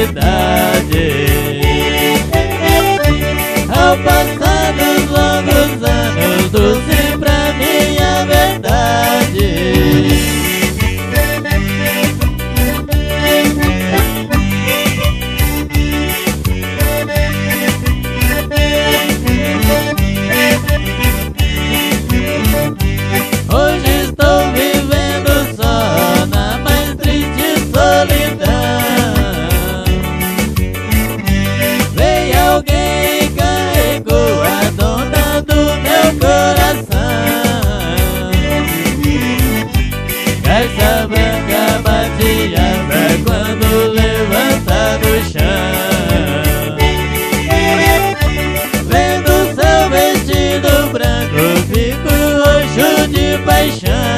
solidariedade. Ao passar dos longos anos, trouxe pra mim a verdade. Hoje estou vivendo só na mais triste solidão. Veio alguém e carregou a dona do meu coração. Caixa branca bateada quando levanta do chão. Vendo seu vestido branco, fico roxo de paixão.